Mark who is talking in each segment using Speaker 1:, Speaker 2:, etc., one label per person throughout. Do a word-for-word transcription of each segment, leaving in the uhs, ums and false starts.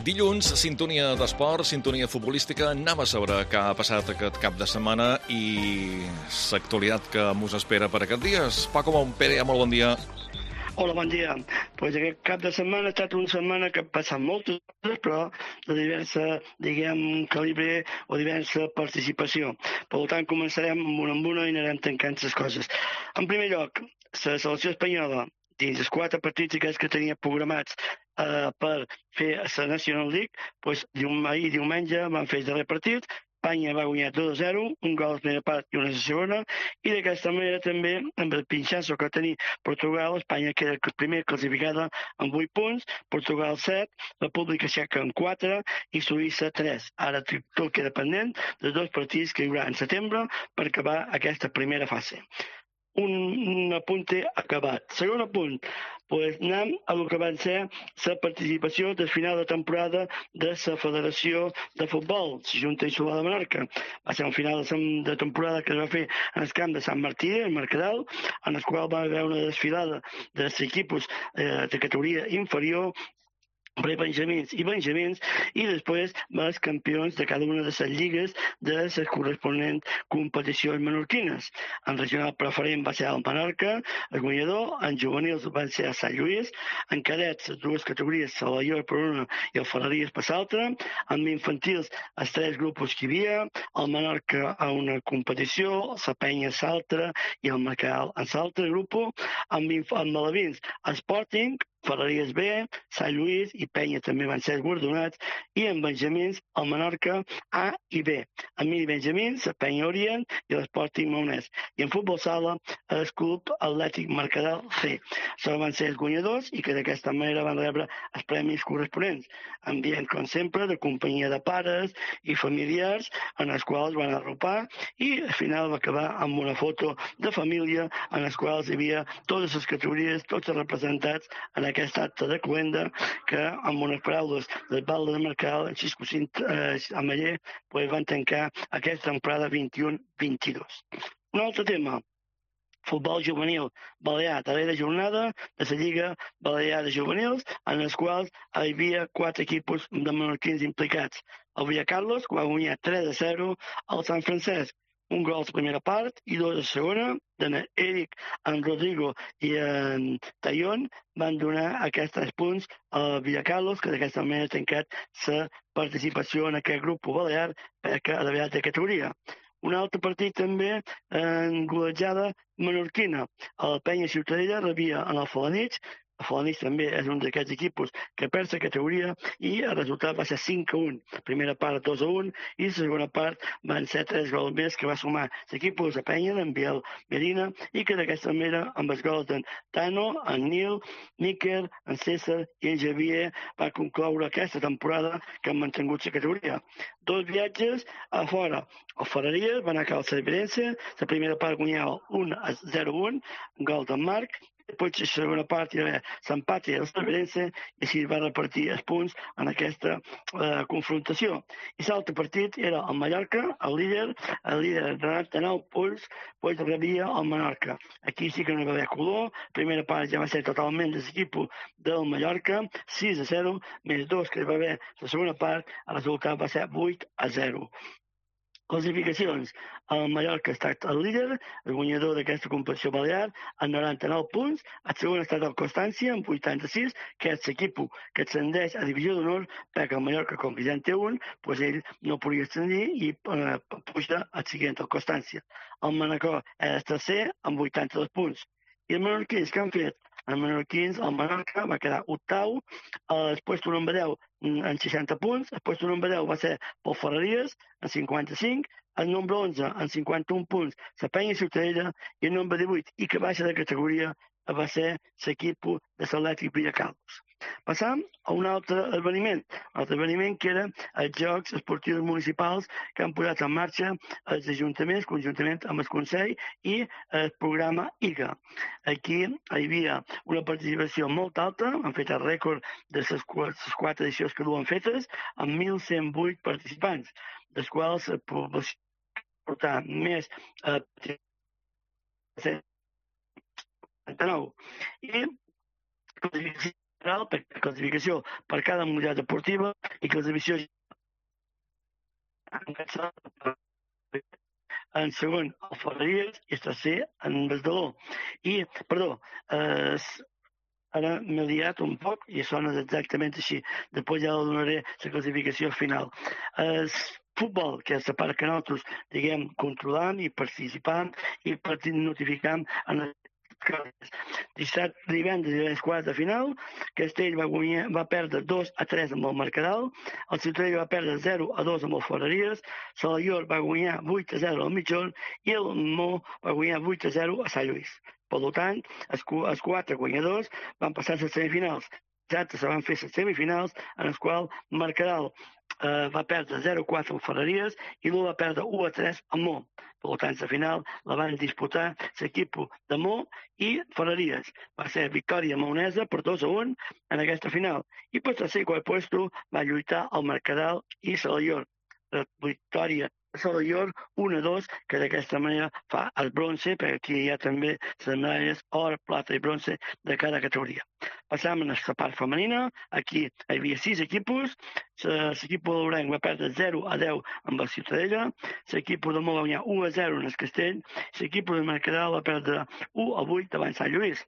Speaker 1: Dilluns, sintonia d'esport, sintonia futbolística. Anem a saber què ha passat aquest cap de setmana i l'actualitat que mos espera per aquests dies. Paco Montpere, molt bon dia.
Speaker 2: Hola, bon dia. Pues aquest cap de setmana ha estat una setmana que ha passat moltes coses, però de diversa, diguem, calibre o diversa participació. Per tant, començarem amb una en una i anirem tancant les coses. En primer lloc, la selecció espanyola, dins els quatre partits aquests que tenia programats eh, per fer la National League, pues, dium, ahir diumenge van fer el darrer partit. Espanya va guanyar dos a zero, un gol a la primera part i una a la segona, i d'aquesta manera també, amb el pinxasso que tenia Portugal, Espanya queda primer classificada amb vuit punts, Portugal set, República Txeca amb quatre i Suïssa tres. Ara tot queda pendent dels dos partits que hi haurà en setembre per acabar aquesta primera fase. Un, un apunte acabat. Segon apunt, pues anem a lo que va ser la participació del final de temporada de la Federació de Futbol, la Junta Insular de Menorca. Va ser un final de temporada que es va fer en el camp de Sant Martí, en Mercadal, en el qual va haver una desfilada dels equips eh, de categoria inferior, pre-benjamins i benjamins, i després els campions de cada una de les lligues de les corresponents competicions menorquines. En regional preferent va ser el Menorca, el guanyador, en juvenils van ser el Sant Lluís, en cadets les dues categories, el Alaior per una i el Ferreries per l'altra, en infantils els tres grups que hi havia, el Menorca a una competició, la Penya a l'altra i el Mercadal a l'altre grup, en, en Malavins, el Sporting, Ferreries B, Sant Lluís i Penya també van ser guardonats, i en benjamins el Menorca A i B. En mini benjamins, el Penya Orient i l'Sporting Maonès. I en futbol sala, el Club Atlètic Mercadal C. Això van ser els guanyadors i que d'aquesta manera van rebre els premis corresponents, ambient, com sempre, de companyia de pares i familiars en els quals van arropar, i al final va acabar amb una foto de família en les quals hi havia totes les categories, tots els representats en aquest acte de cluenda que, amb unes paraules del Balde de Mercal, en Xisco eh, Ameller, pues, van tancar aquesta temporada vint-i-u vint-i-dos. Un altre tema, futbol juvenil balear, darrera jornada de la Lliga Balear de Juvenils, en els quals hi havia quatre equips de menorquins implicats. El Villacarlos, que va guanyar tres a zero, el Sant Francesc, un gol a la primera part i dos a la segona, d'en Eric, en Rodrigo i en Tallón van donar aquests punts a Villacarlos, que d'aquesta manera ha tancat la participació en aquest grup balear perquè ha d'haver de categoria. Un altre partit també en golejada menorquina. El Penya Ciutadella rebia en el Felanitx. El Felanitx també és un d'aquests equips que perd la categoria i el resultat va ser cinc a un. Primera part dos a un i la segona part van ser tres gols més que va sumar l'equip de Penya, d'en Biel Medina, i que d'aquesta manera amb els gols d'en Tano, en Nil, Níker, en César i en Javier va concloure aquesta temporada que han mantingut la categoria. Dos viatges a fora. El Ferreries va anar a Cal Cerverense, la primera part guanyava un a zero a un, gol d'en Marc. Després la segona part hi va haver l'empat i el Cerverense, i així va repartir els punts en aquesta eh, confrontació. I l'altre partit era el Mallorca, el líder, el líder de noranta-nou punts, pues rebia el Menorca. Aquí sí que no hi va haver color, primera part ja va ser totalment de l'equip del Mallorca, sis a zero, més dos que hi va haver la segona part, el resultat va ser vuit a zero. Classificacions. El Mallorca ha estat el líder, el guanyador d'aquesta competició balear, amb noranta-nou punts. El segon ha estat el Constància, amb vuitanta-sis, que és l'equip que ascendeix a divisió d'honor, perquè el Mallorca, com que ja en té un, doncs ell no podria ascendir i eh, puja al següent, el Constància. El Manacor és el tercer, amb vuitanta-dos punts. I els menorquins que han fet? Els menorquins, el Menorca va quedar octau, el puesto número deu en seixanta punts, el puesto número deu va ser pel Ferreries, en cinquanta-cinc, el número onze en cinquanta-un punts, la Penya Ciutadella, i el número divuit, i que baixa de categoria, va ser l'equip de l'Atlètic Villacarlos. Passam a un altre esdeveniment, un altre esdeveniment que era els Jocs Esportius Municipals que han posat en marxa els ajuntaments, conjuntament amb el Consell i el programa I G A. Aquí hi havia una participació molt alta, han fet el rècord de les quatre edicions que duen fetes, amb mil cent vuit participants, dels quals la població portar més a setanta-nou. I per classificació per cada modalitat deportiva i classificació en segon el Ferreries i el tercer en Besdaló. I, perdó, eh, ara m'he liat un poc i això no és exactament així. Després ja la donaré la classificació final. El futbol, que és la part que nosaltres, diguem, controlam i participam i notificam en les coses. Dissabte, divendres i les quarts de final, Castell va, guanyar, va perdre dos a tres amb el Mercadal, el Ciutadella va perdre zero a dos amb el Ferreries, Salaior va guanyar vuit a zero al Mitjón i el Mo va guanyar vuit a zero a Sant Lluís. Per tant, els, els quatre guanyadors van passar a les semifinals. Exacte, se van fer les semifinals en les quals Mercadal eh, va perdre zero a quatre amb Ferreries i l'u va perdre u a tres amb Mo. Per tant, la final la van disputar l'equip de Mo i Ferreries. Va ser victòria maonesa per dos a un en aquesta final. I per tercer i quart puesto va lluitar el Mercadal i Salaior. La victòria Salaior un a dos, que d'aquesta manera fa el bronze, perquè aquí hi ha també les medalles or, plata i bronze de cada categoria. Passam a la part femenina. Aquí hi havia sis equipos. L'equip de l'Orenc va perdre zero a deu amb el Ciutadella. L'equip de Mo va guanyar u a zero en el Castell. L'equip de Mercadal va perdre u a vuit davant Sant Lluís.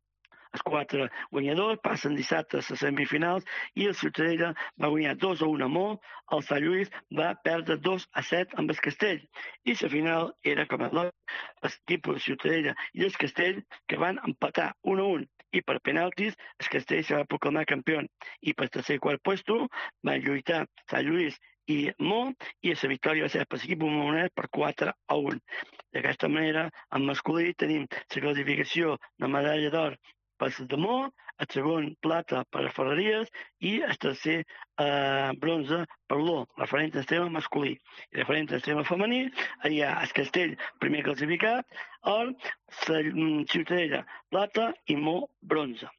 Speaker 2: Els quatre guanyadors passen dissabte a les semifinals i el Ciutadella va guanyar dos a un a Mo, el Sant Lluís va perdre dos a set amb el Castell. I la final era com a l'equip de Ciutadella i el Castell, que van empatar un a un. I per penaltis el Castell se va proclamar campió. I per tercer i quart puesto van lluitar Sant Lluís i Mo, i la victòria va ser per l'equip Monet per quatre a un. D'aquesta manera, en masculí tenim la classificació de medalla d'or per de Mo, el segon plata per a Ferreries i el tercer eh, bronze per l'O, referent al tema masculí. I referent al tema femení, hi ha el Castell, primer classificat, or, la Ciutadella, plata i Mo, bronze.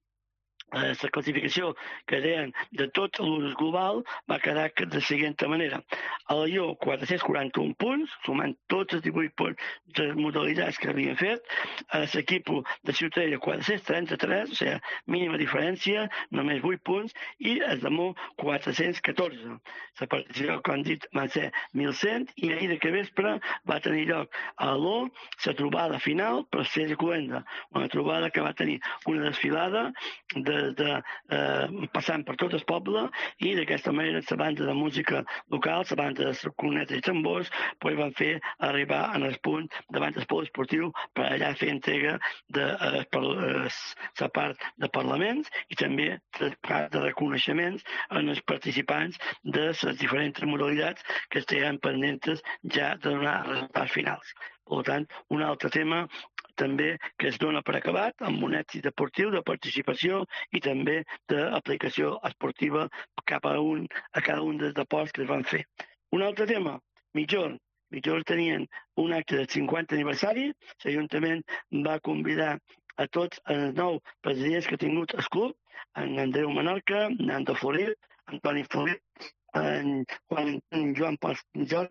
Speaker 2: La classificació que deien de tot l'ús global va quedar de la següent manera. A l'Aió, quatre-cents quaranta-un punts, sumant tots els divuit punts de modalitats que havien fet. A l'equip de Ciutadella, quatre-cents trenta-tres, o sigui, mínima diferència, només vuit punts, i el de Mo, quatre-cents catorze. La participació, com hem dit, van ser mil cent, i ahir de que vespre va tenir lloc a l'O la trobada final per ser Cluenda, una trobada que va tenir una desfilada de De, eh, passant per tot el poble, i d'aquesta manera la banda de música local, la banda de cornetes i tambors, pues, van fer arribar en el punt davant del pol esportiu per allà fer entrega de eh, per, eh, la part de parlaments i també la part de reconeixements en els participants de les diferents modalitats que estaven pendents ja de donar resultats finals. Per tant, un altre tema també que es dona per acabat amb un èxit deportiu de participació i també d'aplicació esportiva cap a, un, a cada un dels deports que es van fer. Un altre tema, Mitjón. Mitjón tenien un acte del cinquanta aniversari. L'Ajuntament va convidar a tots els nou presidents que ha tingut el club, en Andreu Menorca, en Ando Florit, Antoni Florit, en Juan, en Joan Pons Jordi,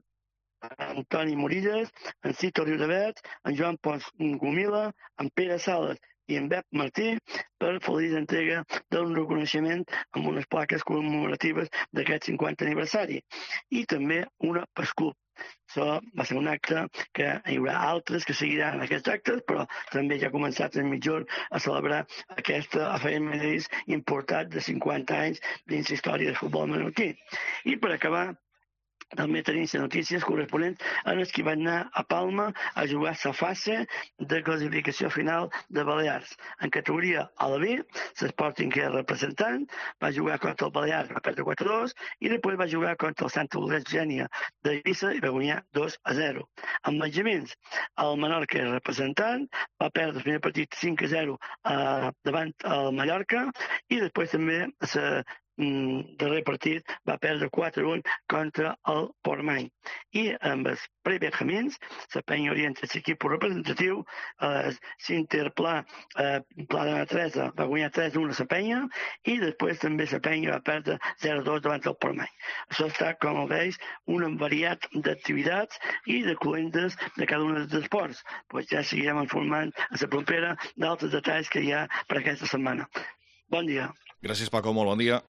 Speaker 2: Antoni Morillas, en Cito Riudavert, en Joan Pons Gomila, en Pere Sales i en Bep Martí per feliç entrega d'un reconeixement amb unes plaques commemoratives d'aquest cinquanta aniversari. I també una per club. Això va ser un acte que hi haurà altres que seguiran aquests actes, però també ja ha començat el Mitjón a celebrar aquesta efemèride important de cinquanta anys dins la història del futbol menorquí. I per acabar, també tenim les notícies corresponents en els que van anar a Palma a jugar la fase de classificació final de Balears. En categoria A la B, l'Sporting, que és representant, va jugar contra el Balears, va perdre quatre a dos, i després va jugar contra el Santa Eugènia d'Eivissa i va guanyar dos a zero. En Benjamins, el Menorca, és representant, va perdre el primer partit cinc a zero eh, davant el Mallorca, i després també la darrer partit va perdre quatre a un contra el Portmany. I amb els prebenjamins, la penya orienta l'equip representatiu, eh, l'Interpla, eh, Pla de la Teresa, va guanyar tres a un a la penya, i després també la penya va perdre zero a dos davant del Portmany. Això està, com veus, un variat d'activitats i de cluentes de cada un dels esports. Pues ja seguirem informant a la propera d'altres detalls que hi ha per aquesta setmana. Bon dia.
Speaker 1: Gràcies, Paco, molt bon dia.